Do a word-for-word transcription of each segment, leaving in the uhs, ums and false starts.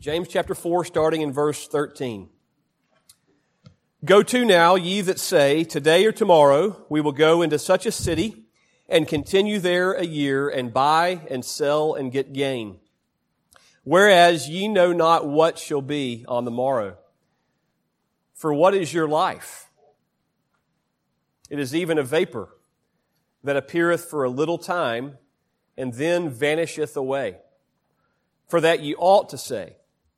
James chapter four, starting in verse thirteen. Go to now, ye that say, today or tomorrow we will go into such a city and continue there a year and buy and sell and get gain. Whereas ye know not what shall be on the morrow. For what is your life? It is even a vapor that appeareth for a little time and then vanisheth away. For that ye ought to say,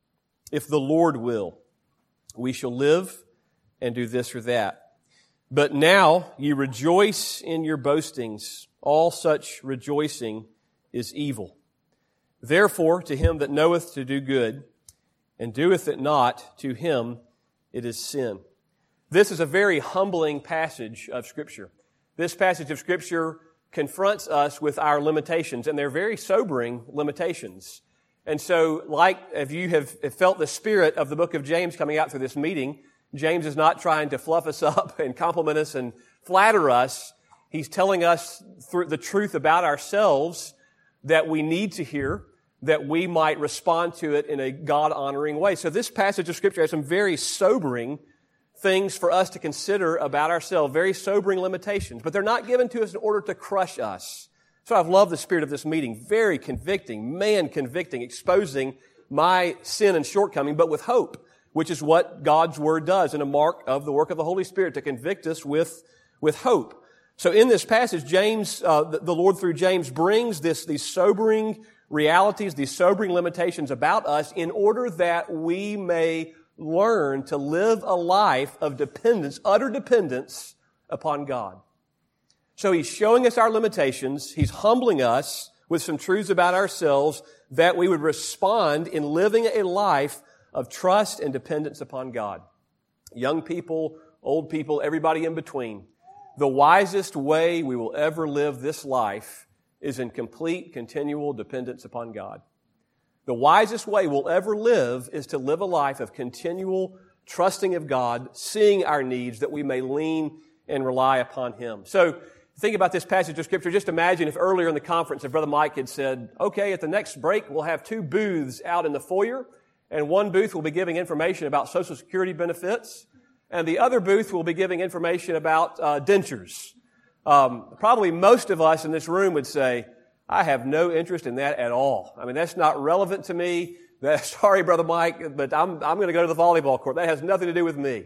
if the Lord will, we shall live and do this or that. But now ye rejoice in your boastings. All such rejoicing is evil. Therefore, to him that knoweth to do good, and doeth it not, to him it is sin. This is a very humbling passage of Scripture. This passage of Scripture confronts us with our limitations, and they're very sobering limitations. And so, like if you have felt the spirit of the book of James coming out through this meeting, James is not trying to fluff us up and compliment us and flatter us. He's telling us through the truth about ourselves that we need to hear, that we might respond to it in a God-honoring way. So this passage of Scripture has some very sobering things for us to consider about ourselves, very sobering limitations, but they're not given to us in order to crush us. So I've loved the spirit of this meeting, very convicting, man convicting, exposing my sin and shortcoming, but with hope, which is what God's Word does, and a mark of the work of the Holy Spirit to convict us with, with hope. So in this passage, James, uh, the, the Lord through James brings this, these sobering realities, these sobering limitations about us in order that we may learn to live a life of dependence, utter dependence upon God. So he's showing us our limitations. He's humbling us with some truths about ourselves that we would respond in living a life of trust and dependence upon God. Young people, old people, everybody in between. The wisest way we will ever live this life is in complete, continual dependence upon God. The wisest way we'll ever live is to live a life of continual trusting of God, seeing our needs, that we may lean and rely upon Him. So, think about this passage of Scripture. Just imagine if earlier in the conference, if Brother Mike had said, okay, at the next break, we'll have two booths out in the foyer, and one booth will be giving information about Social Security benefits, and the other booth will be giving information about uh, dentures. Um, probably most of us in this room would say, I have no interest in that at all. I mean, that's not relevant to me. That, sorry, Brother Mike, but I'm, I'm going to go to the volleyball court. That has nothing to do with me.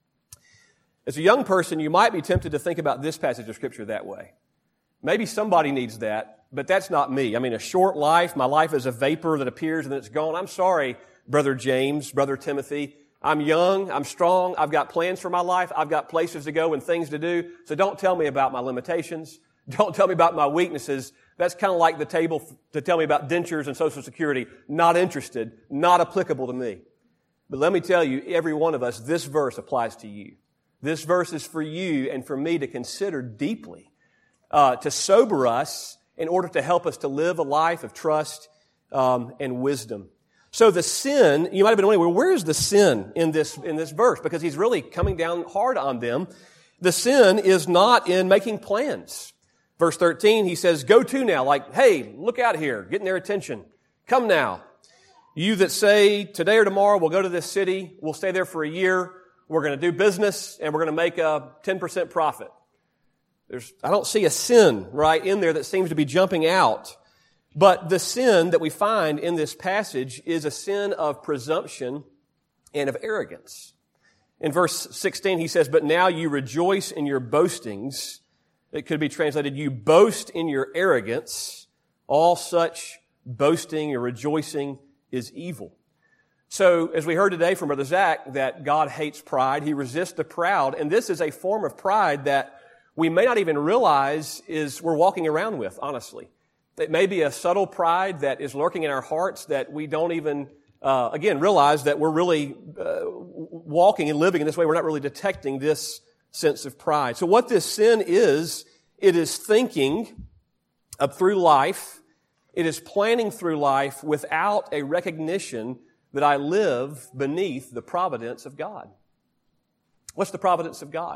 As a young person, you might be tempted to think about this passage of Scripture that way. Maybe somebody needs that, but that's not me. I mean, a short life, my life is a vapor that appears and then it's gone. I'm sorry, Brother James, Brother Timothy. I'm young, I'm strong, I've got plans for my life, I've got places to go and things to do, so don't tell me about my limitations. Don't tell me about my weaknesses. That's kind of like the table to tell me about dentures and Social Security. Not interested, not applicable to me. But let me tell you, every one of us, this verse applies to you. This verse is for you and for me to consider deeply, uh, to sober us in order to help us to live a life of trust um, and wisdom. So the sin, you might have been wondering, well, where is the sin in this, in this verse? Because he's really coming down hard on them. The sin is not in making plans. Verse thirteen, he says, go to now, like, hey, look out here, getting their attention. Come now. You that say, today or tomorrow we'll go to this city, we'll stay there for a year, we're going to do business, and we're going to make a ten percent profit. There's, I don't see a sin right in there that seems to be jumping out. But the sin that we find in this passage is a sin of presumption and of arrogance. In verse sixteen, he says, but now you rejoice in your boastings. It could be translated, you boast in your arrogance. All such boasting or rejoicing is evil. So, as we heard today from Brother Zach, that God hates pride. He resists the proud. And this is a form of pride that we may not even realize is we're walking around with, honestly. It may be a subtle pride that is lurking in our hearts that we don't even, uh, again, realize that we're really uh, walking and living in this way. We're not really detecting this sense of pride. So what this sin is, it is thinking up through life. It is planning through life without a recognition that I live beneath the providence of God. What's the providence of God?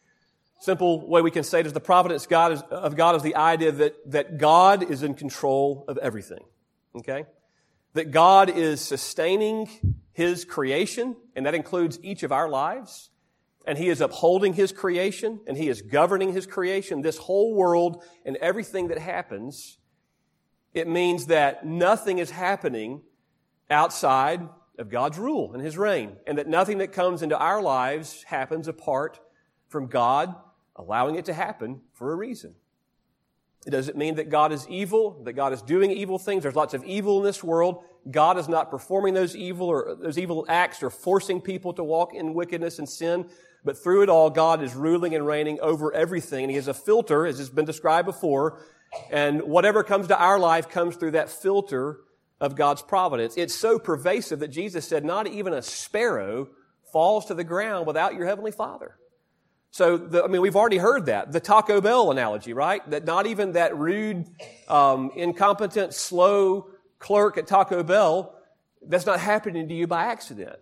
Simple way we can say it is the providence God is, of God is the idea that, that God is in control of everything. Okay? that God is sustaining His creation, and that includes each of our lives, and He is upholding His creation, and He is governing His creation, this whole world and everything that happens, it means that nothing is happening outside of God's rule and His reign, and that nothing that comes into our lives happens apart from God allowing it to happen for a reason. It doesn't mean that God is evil, that God is doing evil things. There's lots of evil in this world. God is not performing those evil or those evil acts or forcing people to walk in wickedness and sin. But through it all, God is ruling and reigning over everything. And He is a filter, as has been described before. And whatever comes to our life comes through that filter of God's providence. It's so pervasive that Jesus said, not even a sparrow falls to the ground without your Heavenly Father. So, the, I mean, we've already heard that. The Taco Bell analogy, right? That not even that rude, um, incompetent, slow clerk at Taco Bell, that's not happening to you by accident.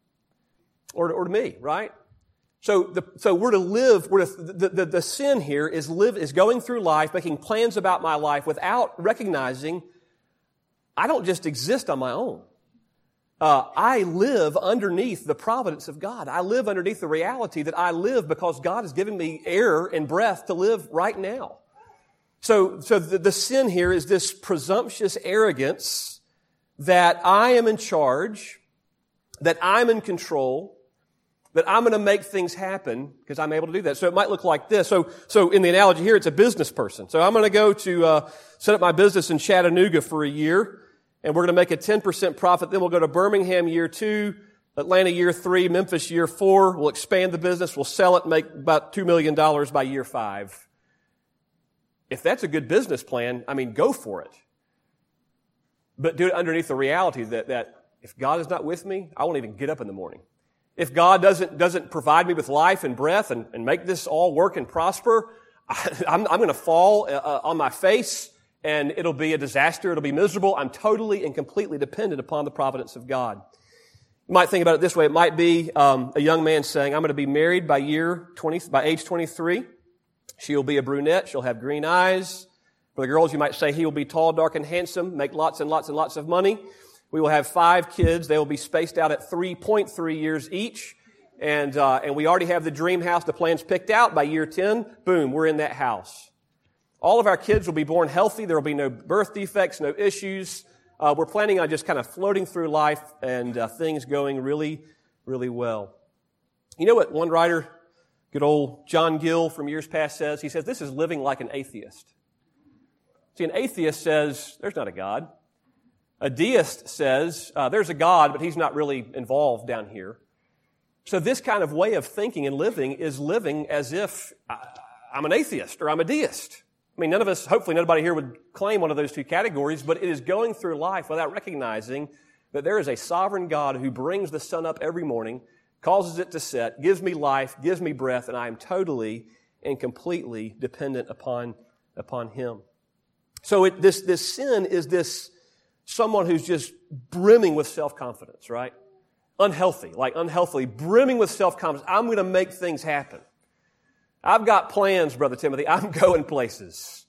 Or, or to me, right? So, the, so we're to live, we're to, the, the, the sin here is live, is going through life, making plans about my life without recognizing I don't just exist on my own. Uh, I live underneath the providence of God. I live underneath the reality that I live because God has given me air and breath to live right now. So, so the, the sin here is this presumptuous arrogance that I am in charge, that I'm in control, that I'm going to make things happen because I'm able to do that. So it might look like this. So, so in the analogy here, it's a business person. So I'm going to go to uh, set up my business in Chattanooga for a year. And we're going to make a ten percent profit. Then we'll go to Birmingham year two, Atlanta year three, Memphis year four. We'll expand the business. We'll sell it and make about two million dollars by year five. If that's a good business plan, I mean, go for it. But do it underneath the reality that, that if God is not with me, I won't even get up in the morning. If God doesn't, doesn't provide me with life and breath and, and make this all work and prosper, I, I'm, I'm going to fall uh, on my face. And it'll be a disaster. It'll be miserable. I'm totally and completely dependent upon the providence of God. You might think about it this way. It might be um, a young man saying, I'm going to be married by year twenty, by age twenty-three. She'll be a brunette. She'll have green eyes. For the girls, you might say he will be tall, dark, and handsome, make lots and lots and lots of money. We will have five kids. They will be spaced out at three point three years each. And, uh, and we already have the dream house. The plan's picked out. By year ten, boom, we're in that house. All of our kids will be born healthy. There will be no birth defects, no issues. Uh, we're planning on just kind of floating through life and uh, things going really, really well. You know what one writer, good old John Gill from years past says? He says, this is living like an atheist. See, an atheist says, there's not a God. A deist says, uh, there's a God, but He's not really involved down here. So this kind of way of thinking and living is living as if I, I'm an atheist or I'm a deist. I mean, none of us, hopefully nobody here would claim one of those two categories, but it is going through life without recognizing that there is a sovereign God who brings the sun up every morning, causes it to set, gives me life, gives me breath, and I am totally and completely dependent upon, upon Him. So it, this, this sin is this someone who's just brimming with self-confidence, right? Unhealthy, like unhealthily, brimming with self-confidence. I'm going to make things happen. I've got plans, Brother Timothy. I'm going places.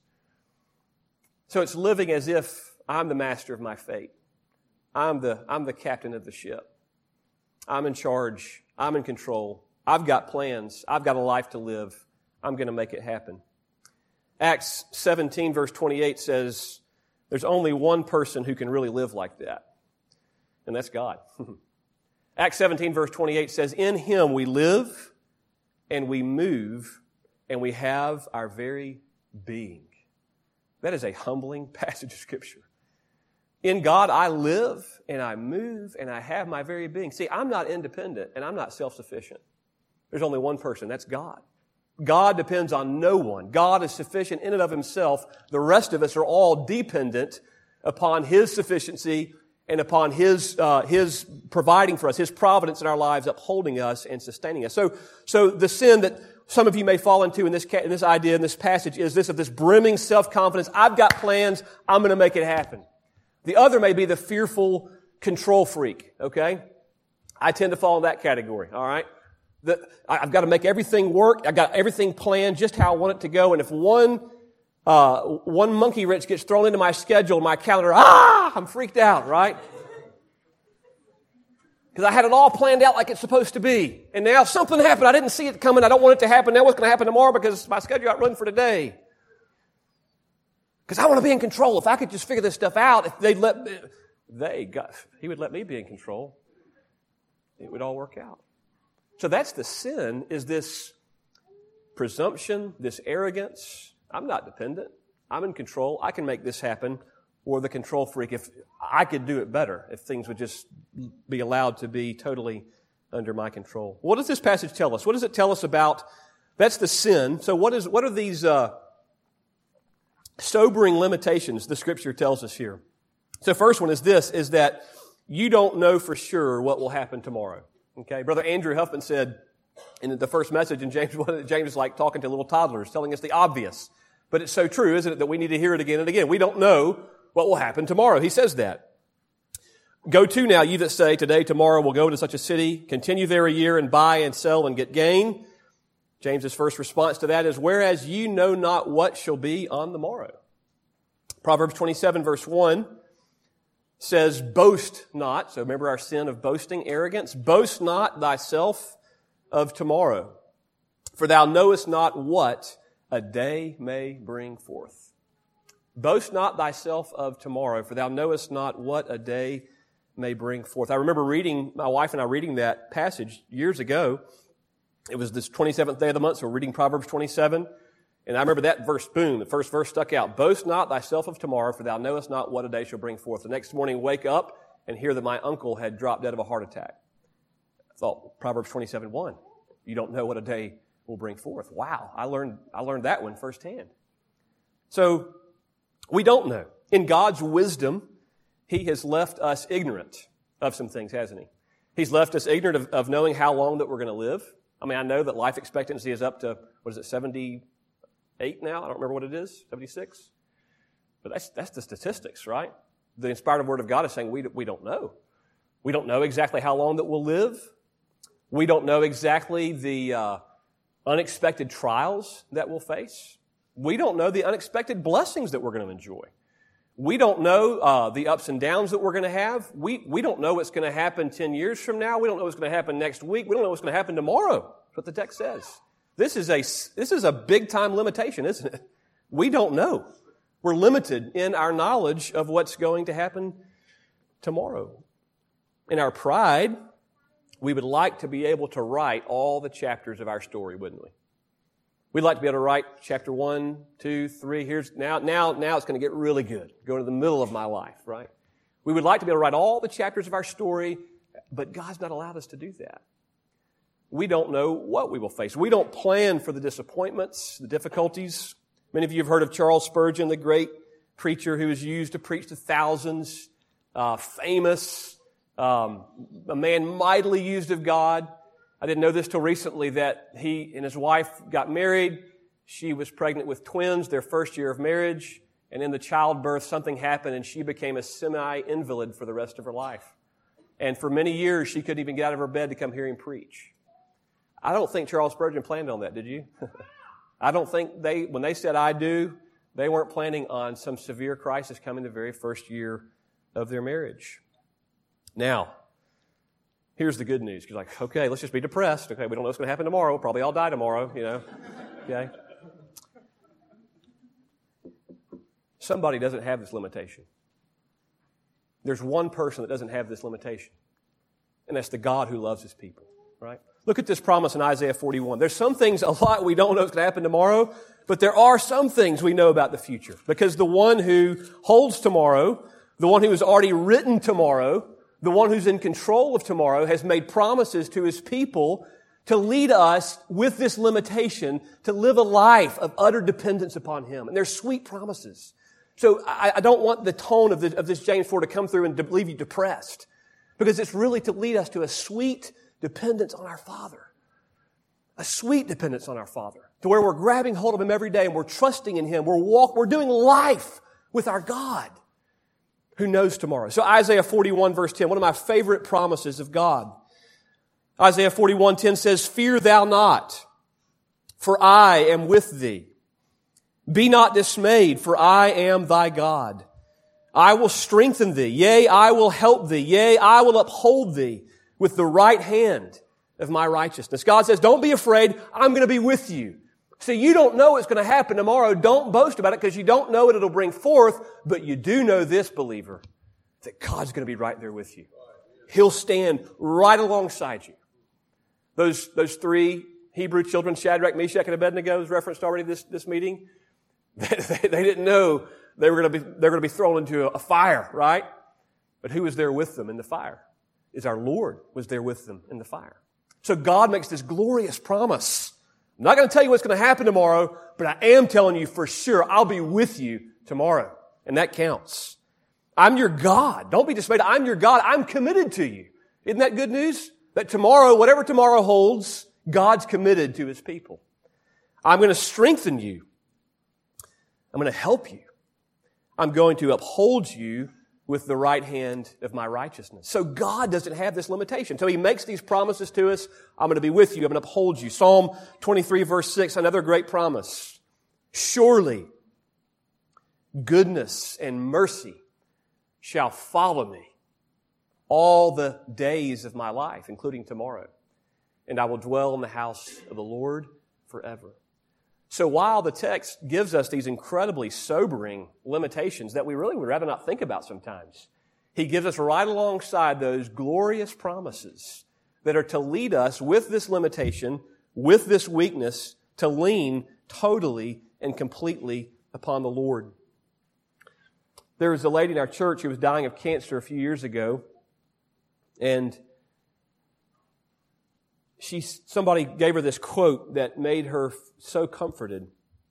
So it's living as if I'm the master of my fate. I'm the, I'm the captain of the ship. I'm in charge. I'm in control. I've got plans. I've got a life to live. I'm going to make it happen. Acts seventeen verse twenty-eight says, there's only one person who can really live like that. And that's God. Acts seventeen verse twenty-eight says, in Him we live and we move, and we have our very being. That is a humbling passage of Scripture. In God I live, and I move, and I have my very being. See, I'm not independent, and I'm not self-sufficient. There's only one person, that's God. God depends on no one. God is sufficient in and of Himself. The rest of us are all dependent upon His sufficiency and upon His, uh, His providing for us, His providence in our lives, upholding us and sustaining us. So, so the sin that some of you may fall into in this, in this idea, in this passage, is this of this brimming self-confidence. I've got plans. I'm going to make it happen. The other may be the fearful control freak, okay? I tend to fall in that category, all right? The, I've got to make everything work. I've got everything planned just how I want it to go. And if one Uh, one monkey wrench gets thrown into my schedule, my calendar. Ah, I'm freaked out, right? Because I had it all planned out like it's supposed to be. And now something happened. I didn't see it coming. I don't want it to happen. Now what's going to happen tomorrow because my schedule got run for today? Because I want to be in control. If I could just figure this stuff out, if they'd let me, they got, he would let me be in control, it would all work out. So that's the sin, is this presumption, this arrogance. I'm not dependent. I'm in control. I can make this happen. Or the control freak, if I could do it better, if things would just be allowed to be totally under my control. What does this passage tell us? What does it tell us about, that's the sin. So what is, what are these uh, sobering limitations the Scripture tells us here? So first one is this, is that you don't know for sure what will happen tomorrow. Okay, Brother Andrew Huffman said in the first message in James, James is like talking to little toddlers, telling us the obvious. But it's so true, isn't it, that we need to hear it again and again. We don't know what will happen tomorrow. He says that. Go to now, you that say, today, tomorrow, we'll go to such a city, continue there a year and buy and sell and get gain. James's first response to that is, whereas you know not what shall be on the morrow. Proverbs twenty-seven verse one says, boast not. So remember our sin of boasting, arrogance. Boast not thyself of tomorrow, for thou knowest not what a day may bring forth. Boast not thyself of tomorrow, for thou knowest not what a day may bring forth. I remember reading, my wife and I reading that passage years ago. It was this twenty-seventh day of the month, so we're reading Proverbs twenty-seven. And I remember that verse, boom, the first verse stuck out. Boast not thyself of tomorrow, for thou knowest not what a day shall bring forth. The next morning, wake up and hear that my uncle had dropped dead of a heart attack. I thought, Proverbs twenty-seven one, you don't know what a day will bring forth. Wow, I learned, I learned that one firsthand. So, we don't know. In God's wisdom, He has left us ignorant of some things, hasn't He? He's left us ignorant of, of knowing how long that we're going to live. I mean, I know that life expectancy is up to, what is it, seventy-eight now? I don't remember what it is, seventy-six? But that's, that's the statistics, right? The inspired Word of God is saying we, we don't know. We don't know exactly how long that we'll live. We don't know exactly the uh, unexpected trials that we'll face. We don't know the unexpected blessings that we're going to enjoy. We don't know uh, the ups and downs that we're going to have. We we don't know what's going to happen ten years from now. We don't know what's going to happen next week. We don't know what's going to happen tomorrow. That's what the text says. This is a this is a big time limitation, isn't it? We don't know. We're limited in our knowledge of what's going to happen tomorrow. In our pride, we would like to be able to write all the chapters of our story, wouldn't we? We'd like to be able to write chapter one, two, three. Here's now, now, now it's going to get really good. Go to the middle of my life, right? We would like to be able to write all the chapters of our story, but God's not allowed us to do that. We don't know what we will face. We don't plan for the disappointments, the difficulties. Many of you have heard of Charles Spurgeon, the great preacher who was used to preach to thousands, uh, famous, um, a man mightily used of God. I didn't know this till recently, that he and his wife got married. She was pregnant with twins their first year of marriage. And in the childbirth, something happened and she became a semi-invalid for the rest of her life. And for many years, she couldn't even get out of her bed to come hear him preach. I don't think Charles Spurgeon planned on that, did you? I don't think they, when they said I do, they weren't planning on some severe crisis coming the very first year of their marriage. Now, here's the good news. You're like, okay, let's just be depressed. Okay, we don't know what's going to happen tomorrow. Probably I'll die tomorrow, you know. Okay. Somebody doesn't have this limitation. There's one person that doesn't have this limitation. And that's the God who loves His people, right? Look at this promise in Isaiah forty-one. There's some things a lot we don't know what's going to happen tomorrow, but there are some things we know about the future. Because the one who holds tomorrow, the one who has already written tomorrow, the one who's in control of tomorrow, has made promises to His people to lead us with this limitation to live a life of utter dependence upon Him. And they're sweet promises. So I, I don't want the tone of, the, of this James four to come through and to leave you depressed, because it's really to lead us to a sweet dependence on our Father. A sweet dependence on our Father, to where we're grabbing hold of Him every day and we're trusting in Him. We're walk, we're doing life with our God who knows tomorrow. So Isaiah forty-one verse ten, one of my favorite promises of God. Isaiah forty-one ten says, "Fear thou not, for I am with thee. Be not dismayed, for I am thy God. I will strengthen thee. Yea, I will help thee. Yea, I will uphold thee with the right hand of my righteousness. God says, don't be afraid. I'm going to be with you. See, you don't know what's going to happen tomorrow. Don't boast about it because you don't know what it'll bring forth. But you do know this, believer, that God's going to be right there with you. He'll stand right alongside you. Those, those three Hebrew children, Shadrach, Meshach, and Abednego, was referenced already this, this meeting. They, they didn't know they were going to be, they're going to be thrown into a fire, right? But who was there with them in the fire? Is our Lord was there with them in the fire. So God makes this glorious promise. I'm not going to tell you what's going to happen tomorrow, but I am telling you for sure I'll be with you tomorrow. And that counts. I'm your God. Don't be dismayed. I'm your God. I'm committed to you. Isn't that good news? That tomorrow, whatever tomorrow holds, God's committed to His people. I'm going to strengthen you. I'm going to help you. I'm going to uphold you with the right hand of my righteousness. So God doesn't have this limitation. So He makes these promises to us. I'm going to be with you. I'm going to uphold you. Psalm twenty-three verse six, another great promise. Surely goodness and mercy shall follow me all the days of my life, including tomorrow. And I will dwell in the house of the Lord forever. So while the text gives us these incredibly sobering limitations that we really would rather not think about sometimes, He gives us right alongside those glorious promises that are to lead us with this limitation, with this weakness, to lean totally and completely upon the Lord. There was a lady in our church who was dying of cancer a few years ago, and She, somebody gave her this quote that made her so comforted. It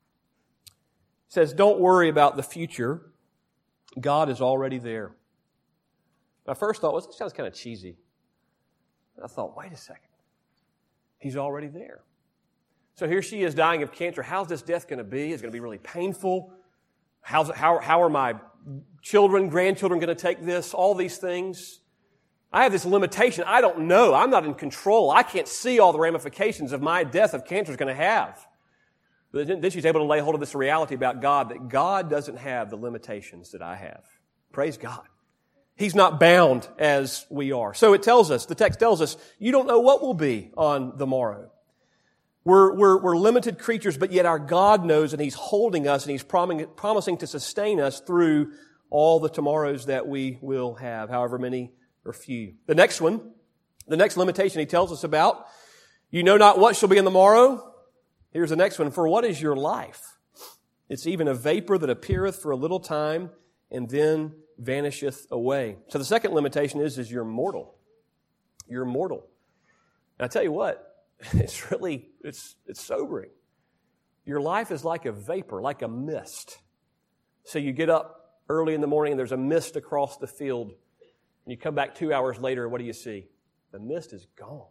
says, don't worry about the future. God is already there. My first thought was, this sounds kind of cheesy. And I thought, wait a second. He's already there. So here she is dying of cancer. How's this death going to be? It's going to be really painful. How's, how, how are my children, grandchildren going to take this? All these things. I have this limitation. I don't know. I'm not in control. I can't see all the ramifications of my death of cancer is going to have. But then she's able to lay hold of this reality about God, that God doesn't have the limitations that I have. Praise God. He's not bound as we are. So it tells us, the text tells us, you don't know what will be on the morrow. We're, we're, we're limited creatures, but yet our God knows, and He's holding us, and He's promising, promising to sustain us through all the tomorrows that we will have, however many or few. The next one, the next limitation He tells us about, you know not what shall be in the morrow. Here's the next one. For what is your life? It's even a vapor that appeareth for a little time and then vanisheth away. So the second limitation is, is you're mortal. You're mortal. And I tell you what, it's really, it's, it's sobering. Your life is like a vapor, like a mist. So you get up early in the morning and there's a mist across the field. And you come back two hours later, what do you see? The mist is gone.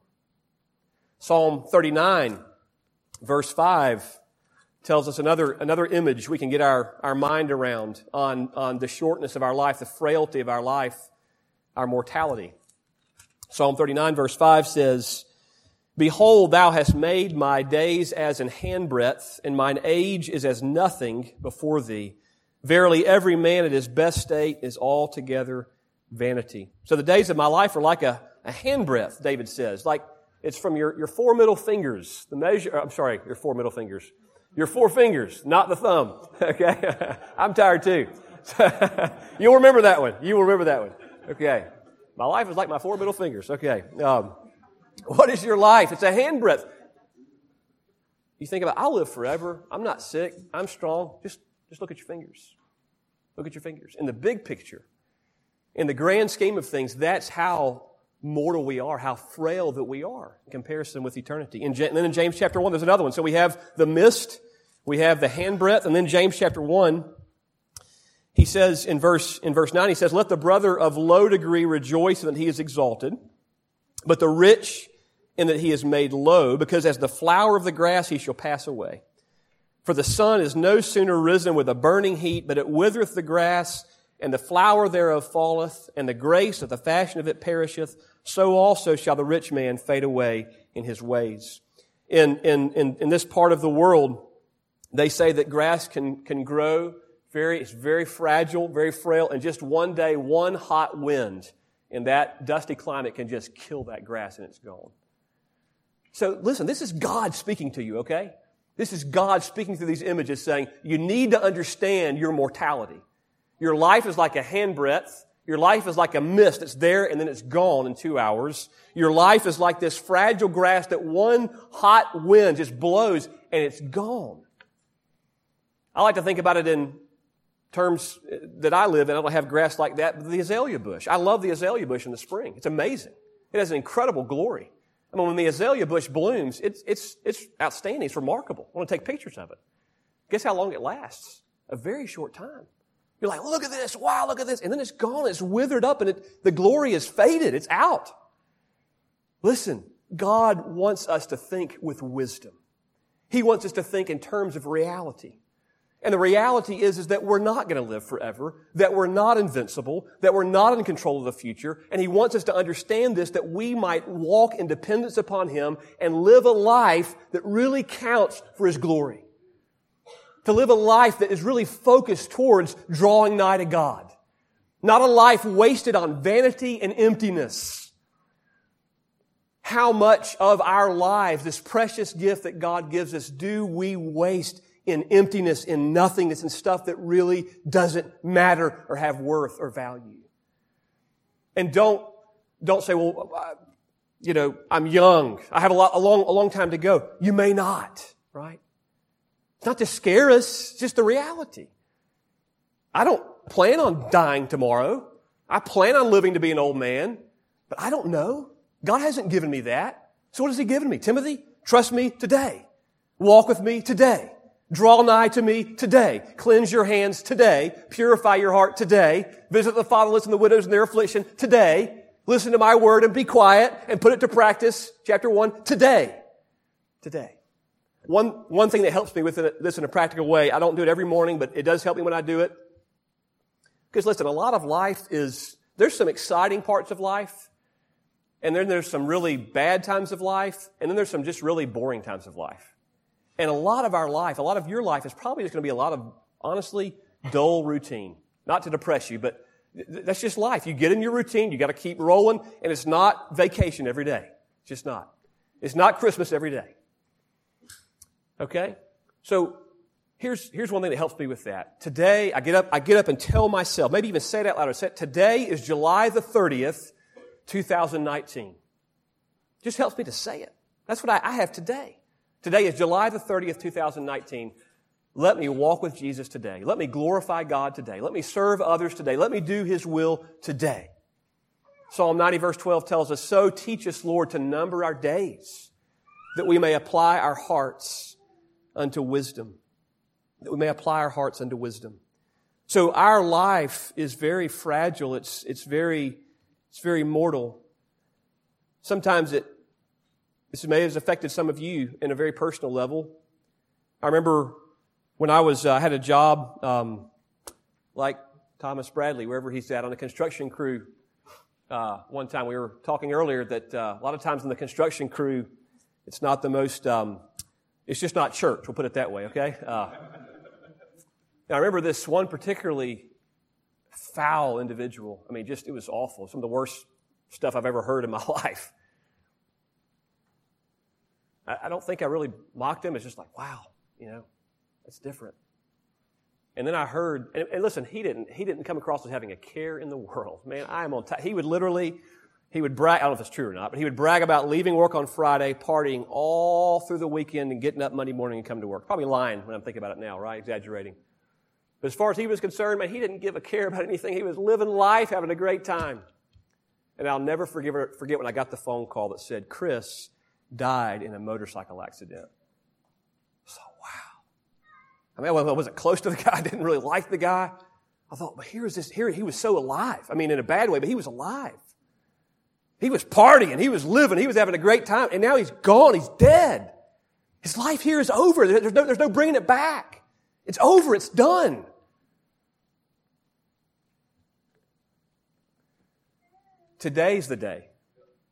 Psalm thirty-nine, verse five, tells us another, another image we can get our, our mind around on, on the shortness of our life, the frailty of our life, our mortality. Psalm thirty-nine, verse five says, Behold, thou hast made my days as an handbreadth, and mine age is as nothing before thee. Verily, every man at his best state is altogether vanity. So the days of my life are like a, a handbreadth, David says. Like it's from your, your four middle fingers. The measure, I'm sorry, your four middle fingers. Your four fingers, not the thumb. Okay? I'm tired too. You'll remember that one. You will remember that one. Okay. My life is like my four middle fingers. Okay. Um, what is your life? It's a handbreadth. You think about, I'll live forever. I'm not sick. I'm strong. Just, just look at your fingers. Look at your fingers. In the big picture, in the grand scheme of things, that's how mortal we are, how frail that we are in comparison with eternity. And then in James chapter one, there's another one. So we have the mist, we have the handbreadth, and then James chapter one, he says in verse, in verse nine, he says, Let the brother of low degree rejoice in that he is exalted, but the rich in that he is made low, because as the flower of the grass he shall pass away. For the sun is no sooner risen with a burning heat, but it withereth the grass, and the flower thereof falleth, and the grace of the fashion of it perisheth, so also shall the rich man fade away in his ways. In, in, in, in this part of the world, They say that grass can, can grow very, it's very fragile, very frail, and just one day, one hot wind in that dusty climate can just kill that grass and it's gone. So listen, this is God speaking to you, okay? This is God speaking through these images saying, you need to understand your mortality. Your life is like a handbreadth. Your life is like a mist that's there and then it's gone in two hours. Your life is like this fragile grass that one hot wind just blows and it's gone. I like to think about it in terms that I live in. I don't have grass like that, but the azalea bush. I love the azalea bush in the spring. It's amazing. It has an incredible glory. I mean, when the azalea bush blooms, it's, it's, it's outstanding. It's remarkable. I want to take pictures of it. Guess how long it lasts? A very short time. You're like, look at this. Wow, look at this. And then it's gone. It's withered up and it, the glory is faded. It's out. Listen, God wants us to think with wisdom. He wants us to think in terms of reality. And the reality is, is that we're not going to live forever, that we're not invincible, that we're not in control of the future. And He wants us to understand this, that we might walk in dependence upon Him and live a life that really counts for His glory. To live a life that is really focused towards drawing nigh to God. Not a life wasted on vanity and emptiness. How much of our lives, this precious gift that God gives us, do we waste in emptiness, in nothingness, in stuff that really doesn't matter or have worth or value? And don't, don't say, well, uh, you know, I'm young. I have a lot, a long, a long time to go. You may not, right? It's not to scare us. It's just the reality. I don't plan on dying tomorrow. I plan on living to be an old man, but I don't know. God hasn't given me that. So what has He given me? Timothy, trust me today. Walk with me today. Draw nigh to me today. Cleanse your hands today. Purify your heart today. Visit the fatherless and the widows in their affliction today. Listen to my word and be quiet and put it to practice. Chapter one, today. Today. One, one thing that helps me with this in a practical way, I don't do it every morning, but it does help me when I do it. Because listen, a lot of life is, there's some exciting parts of life, and then there's some really bad times of life, and then there's some just really boring times of life. And a lot of our life, a lot of your life is probably just going to be a lot of, honestly, dull routine. Not to depress you, but that's just life. You get in your routine, you got to keep rolling, and it's not vacation every day. It's just not. It's not Christmas every day. Okay? So, here's, here's one thing that helps me with that. Today, I get up, I get up and tell myself, maybe even say it out loud, say, today is July the thirtieth, two thousand nineteen. Just helps me to say it. That's what I, I have today. Today is July the thirtieth, two thousand nineteen. Let me walk with Jesus today. Let me glorify God today. Let me serve others today. Let me do His will today. Psalm ninety verse twelve tells us, so teach us, Lord, to number our days, that we may apply our hearts unto wisdom. That we may apply our hearts unto wisdom. So our life is very fragile. It's, it's very, it's very mortal. Sometimes it, this may have affected some of you in a very personal level. I remember when I was, uh, I had a job, um, like Thomas Bradley, wherever he's at, on a construction crew. Uh, one time we were talking earlier that, uh, a lot of times in the construction crew, it's not the most, um, it's just not church, we'll put it that way, okay? Uh, now I remember this one particularly foul individual. I mean, just, it was awful. Some of the worst stuff I've ever heard in my life. I, I don't think I really mocked him. It's just like, wow, you know, that's different. And then I heard, and, and listen, he didn't, he didn't come across as having a care in the world. Man, I am on time. He would literally, he would brag, I don't know if it's true or not, but he would brag about leaving work on Friday, partying all through the weekend and getting up Monday morning and coming to work. Probably lying when I'm thinking about it now, right? Exaggerating. But as far as he was concerned, man, he didn't give a care about anything. He was living life, having a great time. And I'll never forgive, forget when I got the phone call that said, Chris died in a motorcycle accident. So, wow. I mean, I wasn't close to the guy. I didn't really like the guy. I thought, but here's this, here he was so alive. I mean, in a bad way, but he was alive. He was partying. He was living. He was having a great time. And now he's gone. He's dead. His life here is over. There's no, there's no bringing it back. It's over. It's done. Today's the day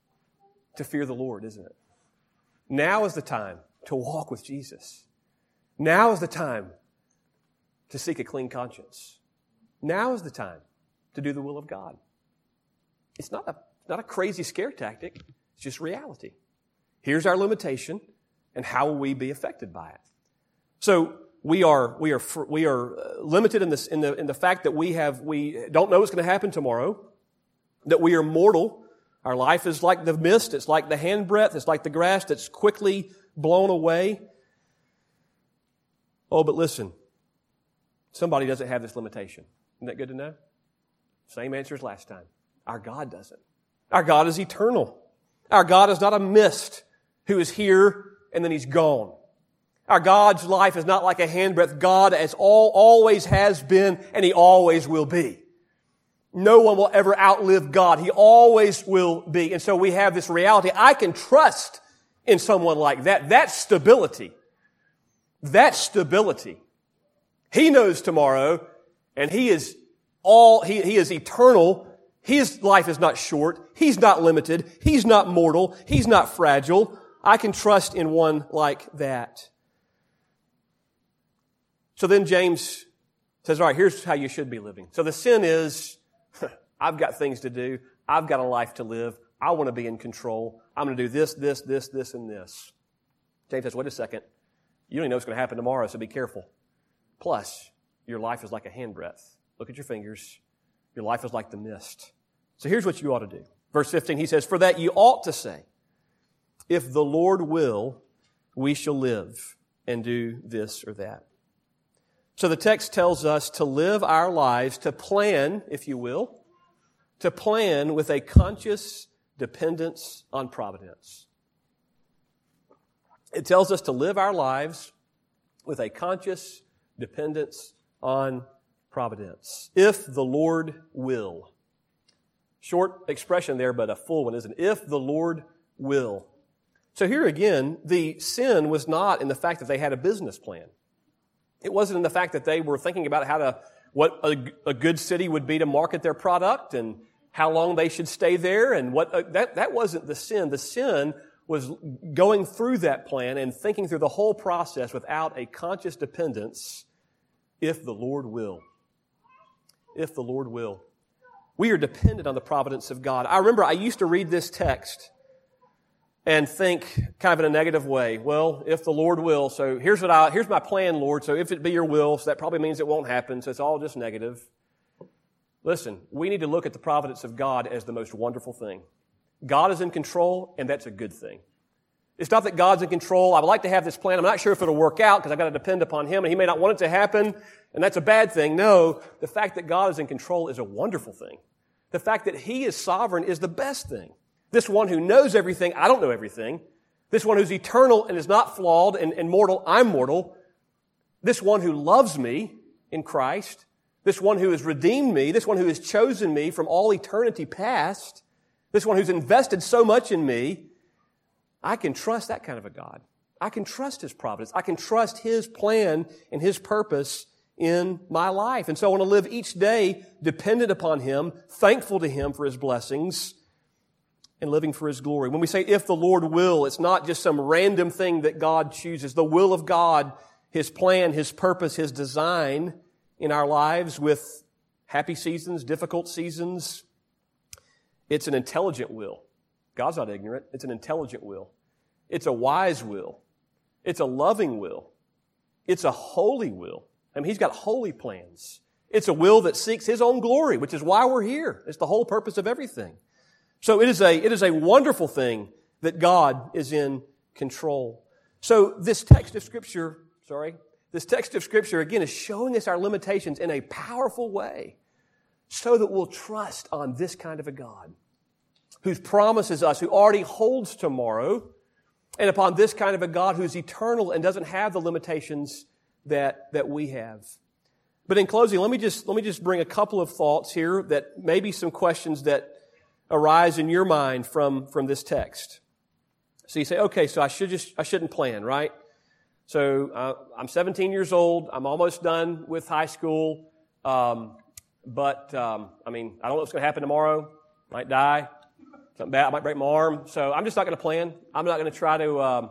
to fear the Lord, isn't it? Now is the time to walk with Jesus. Now is the time to seek a clean conscience. Now is the time to do the will of God. It's not a, not a crazy scare tactic. It's just reality. Here's our limitation, and how will we be affected by it? So we are we are we are limited in this in the in the fact that we have we don't know what's going to happen tomorrow. That we are mortal. Our life is like the mist. It's like the handbreadth. It's like the grass that's quickly blown away. Oh, but listen. Somebody doesn't have this limitation. Isn't that good to know? Same answer as last time. Our God doesn't. Our God is eternal. Our God is not a mist who is here and then He's gone. Our God's life is not like a handbreadth. God as all, always has been and He always will be. No one will ever outlive God. He always will be. And so we have this reality. I can trust in someone like that. That's stability. That's stability. He knows tomorrow, and He is all, He, he is eternal. His life is not short. He's not limited. He's not mortal. He's not fragile. I can trust in one like that. So then James says, all right, here's how you should be living. So the sin is, I've got things to do. I've got a life to live. I want to be in control. I'm going to do this, this, this, this, and this. James says, wait a second. You don't even know what's going to happen tomorrow, so be careful. Plus, your life is like a handbreadth. Look at your fingers. Your life is like the mist. So here's what you ought to do. Verse fifteen, he says, for that you ought to say, if the Lord will, we shall live and do this or that. So the text tells us to live our lives, to plan, if you will, to plan with a conscious dependence on providence. It tells us to live our lives with a conscious dependence on providence. If the Lord will. Short expression there, but a full one, isn't it? If the Lord will. So here again, the sin was not in the fact that they had a business plan. It wasn't in the fact that they were thinking about how to, what a, a good city would be to market their product and how long they should stay there and what, uh, that, that wasn't the sin. The sin was going through that plan and thinking through the whole process without a conscious dependence, if the Lord will. If the Lord will. We are dependent on the providence of God. I remember I used to read this text and think kind of in a negative way. Well, if the Lord will, so here's what I, here's my plan, Lord, so if it be your will, so that probably means it won't happen, so it's all just negative. Listen, we need to look at the providence of God as the most wonderful thing. God is in control, and that's a good thing. It's not that God's in control. I would like to have this plan. I'm not sure if it'll work out because I've got to depend upon Him, and He may not want it to happen, and that's a bad thing. No, the fact that God is in control is a wonderful thing. The fact that He is sovereign is the best thing. This one who knows everything, I don't know everything. This one who's eternal and is not flawed and, and mortal, I'm mortal. This one who loves me in Christ. This one who has redeemed me. This one who has chosen me from all eternity past. This one who's invested so much in me. I can trust that kind of a God. I can trust His providence. I can trust His plan and His purpose in my life. And so I want to live each day dependent upon Him, thankful to Him for His blessings, and living for His glory. When we say, if the Lord will, it's not just some random thing that God chooses. The will of God, His plan, His purpose, His design in our lives with happy seasons, difficult seasons. It's an intelligent will. God's not ignorant. It's an intelligent will. It's a wise will. It's a loving will. It's a holy will. I mean, He's got holy plans. It's a will that seeks His own glory, which is why we're here. It's the whole purpose of everything. So it is a, it is a wonderful thing that God is in control. So this text of Scripture, sorry, this text of Scripture again is showing us our limitations in a powerful way so that we'll trust on this kind of a God who promises us, who already holds tomorrow, and upon this kind of a God who's eternal and doesn't have the limitations that, that we have. But in closing, let me just, let me just bring a couple of thoughts here that maybe some questions that arise in your mind from, from this text. So you say, okay, so I should just, I shouldn't plan, right? So, uh, I'm seventeen years old. I'm almost done with high school. Um, but, um, I mean, I don't know what's going to happen tomorrow. Might die. Something bad. I might break my arm. So I'm just not going to plan. I'm not going to try to, um,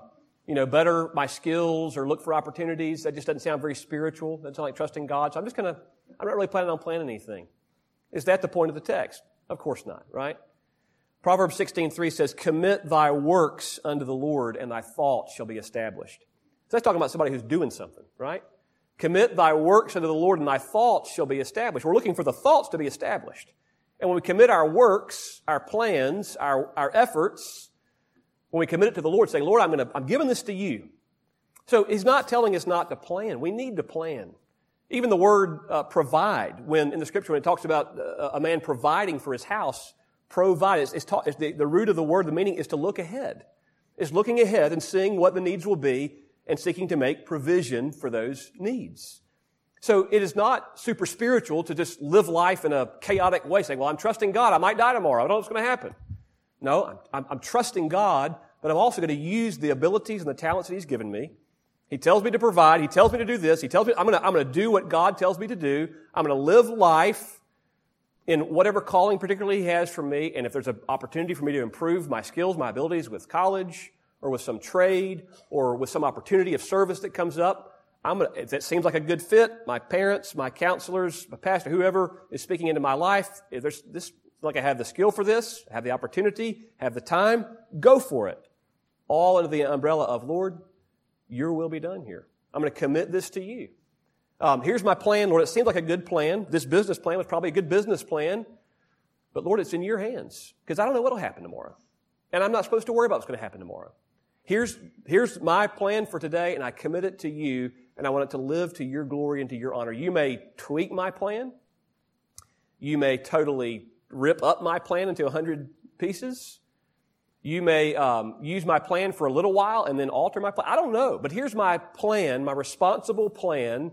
you know, better my skills or look for opportunities. That just doesn't sound very spiritual. That sounds like trusting God. So I'm just going to, I'm not really planning on planning anything. Is that the point of the text? Of course not, right? Proverbs sixteen three says, commit thy works unto the Lord, and thy thoughts shall be established. So that's talking about somebody who's doing something, right? Commit thy works unto the Lord, and thy thoughts shall be established. We're looking for the thoughts to be established. And when we commit our works, our plans, our, our efforts, when we commit it to the Lord, saying, Lord, I'm going to, I'm giving this to you. So he's not telling us not to plan. We need to plan. Even the word uh, provide, when in the scripture, when it talks about uh, a man providing for his house, provide, it's, it's, ta- it's the, the root of the word, the meaning is to look ahead. It's looking ahead and seeing what the needs will be and seeking to make provision for those needs. So it is not super spiritual to just live life in a chaotic way, saying, well, I'm trusting God. I might die tomorrow. I don't know what's going to happen. No, I'm, I'm, I'm trusting God, but I'm also going to use the abilities and the talents that He's given me. He tells me to provide. He tells me to do this. He tells me I'm going to, I'm going to do what God tells me to do. I'm going to live life in whatever calling particularly He has for me. And if there's an opportunity for me to improve my skills, my abilities with college or with some trade or with some opportunity of service that comes up, I'm gonna, if that seems like a good fit, my parents, my counselors, my pastor, whoever is speaking into my life, if there's this, like I have the skill for this, have the opportunity, have the time, go for it. All under the umbrella of, Lord, your will be done here. I'm going to commit this to you. Um, here's my plan, Lord. It seems like a good plan. This business plan was probably a good business plan. But Lord, it's in your hands because I don't know what will happen tomorrow. And I'm not supposed to worry about what's going to happen tomorrow. Here's, here's my plan for today, and I commit it to you, and I want it to live to your glory and to your honor. You may tweak my plan. You may totally rip up my plan into a hundred pieces. You may um, use my plan for a little while and then alter my plan. I don't know, but here's my plan, my responsible plan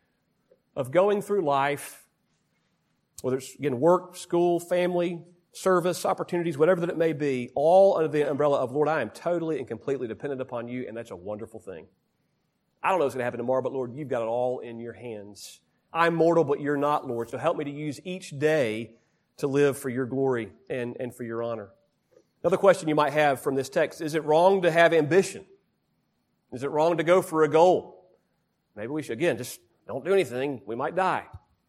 of going through life, whether it's, again, work, school, family, service, opportunities, whatever that it may be, all under the umbrella of, Lord, I am totally and completely dependent upon you, and that's a wonderful thing. I don't know what's going to happen tomorrow, but Lord, you've got it all in your hands. I'm mortal, but you're not, Lord, so help me to use each day to live for your glory and, and for your honor. Another question you might have from this text, is it wrong to have ambition? Is it wrong to go for a goal? Maybe we should, again, just don't do anything. We might die.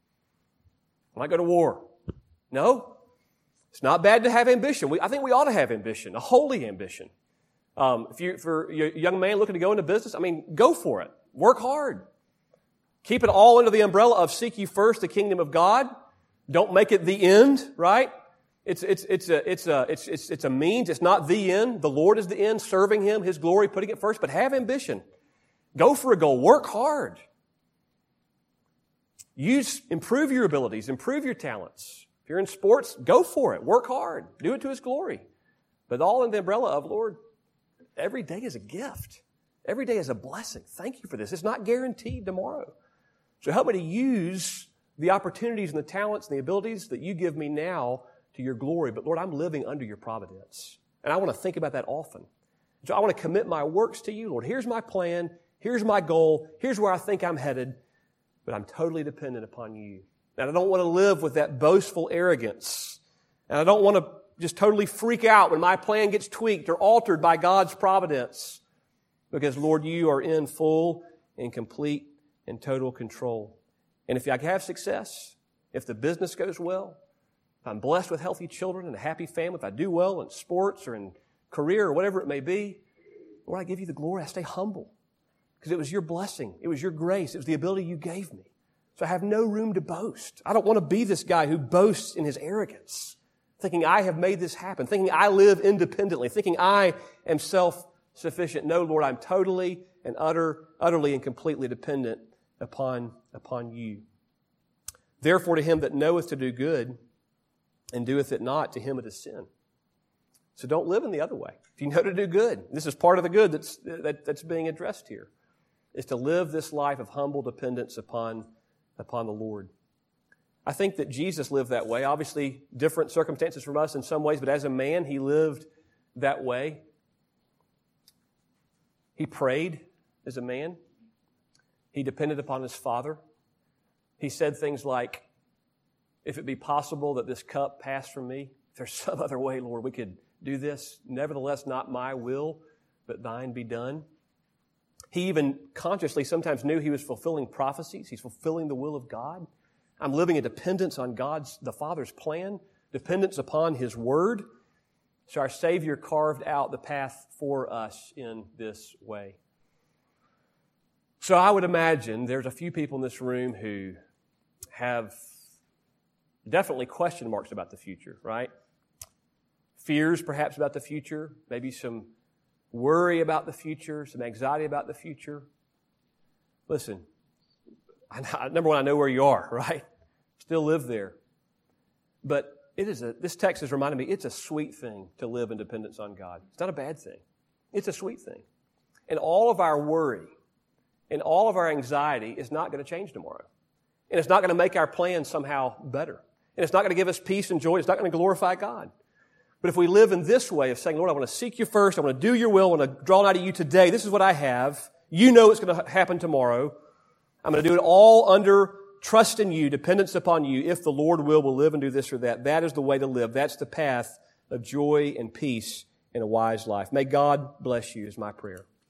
We might go to war. No, it's not bad to have ambition. We, I think we ought to have ambition, a holy ambition. Um, if you, for a young man looking to go into business, I mean, go for it. Work hard. Keep it all under the umbrella of seek ye first the kingdom of God. Don't make it the end, right? It's, it's, it's a, it's a, it's, it's, it's a means. It's not the end. The Lord is the end, serving Him, His glory, putting it first, but have ambition. Go for a goal. Work hard. Use, improve your abilities, improve your talents. If you're in sports, go for it. Work hard. Do it to His glory. But all in the umbrella of, Lord, every day is a gift. Every day is a blessing. Thank you for this. It's not guaranteed tomorrow. So help me to use the opportunities and the talents and the abilities that you give me now to your glory. But Lord, I'm living under your providence. And I want to think about that often. So I want to commit my works to you, Lord. Here's my plan. Here's my goal. Here's where I think I'm headed. But I'm totally dependent upon you. And I don't want to live with that boastful arrogance. And I don't want to just totally freak out when my plan gets tweaked or altered by God's providence. Because, Lord, you are in full and complete and total control. And if I have success, if the business goes well, if I'm blessed with healthy children and a happy family, if I do well in sports or in career or whatever it may be, Lord, I give you the glory. I stay humble because it was your blessing. It was your grace. It was the ability you gave me. So I have no room to boast. I don't want to be this guy who boasts in his arrogance, thinking I have made this happen, thinking I live independently, thinking I am self-sufficient. No, Lord, I'm totally and utter, utterly and completely dependent upon, upon you. Therefore, to him that knoweth to do good and doeth it not, to him it is sin. So don't live in the other way. If you know to do good, this is part of the good that's, that, that's being addressed here, is to live this life of humble dependence upon, upon the Lord. I think that Jesus lived that way. Obviously, different circumstances from us in some ways, but as a man, he lived that way. He prayed as a man. He depended upon his Father. He said things like, if it be possible that this cup pass from me, if there's some other way, Lord, we could do this. Nevertheless, not my will, but thine be done. He even consciously sometimes knew he was fulfilling prophecies. He's fulfilling the will of God. I'm living in dependence on God's, the Father's plan, dependence upon His Word. So our Savior carved out the path for us in this way. So I would imagine there's a few people in this room who have definitely question marks about the future, right? Fears perhaps about the future, maybe some worry about the future, some anxiety about the future. Listen, I, number one, I know where you are, right? Still live there. But it is a, this text has reminded me it's a sweet thing to live in dependence on God. It's not a bad thing. It's a sweet thing. And all of our worry and all of our anxiety is not going to change tomorrow. And it's not going to make our plans somehow better. And it's not going to give us peace and joy. It's not going to glorify God. But if we live in this way of saying, Lord, I want to seek you first. I want to do your will. I want to draw nigh to you today. This is what I have. You know it's going to happen tomorrow. I'm going to do it all under trust in you, dependence upon you. If the Lord will, we'll live and do this or that. That is the way to live. That's the path of joy and peace in a wise life. May God bless you is my prayer.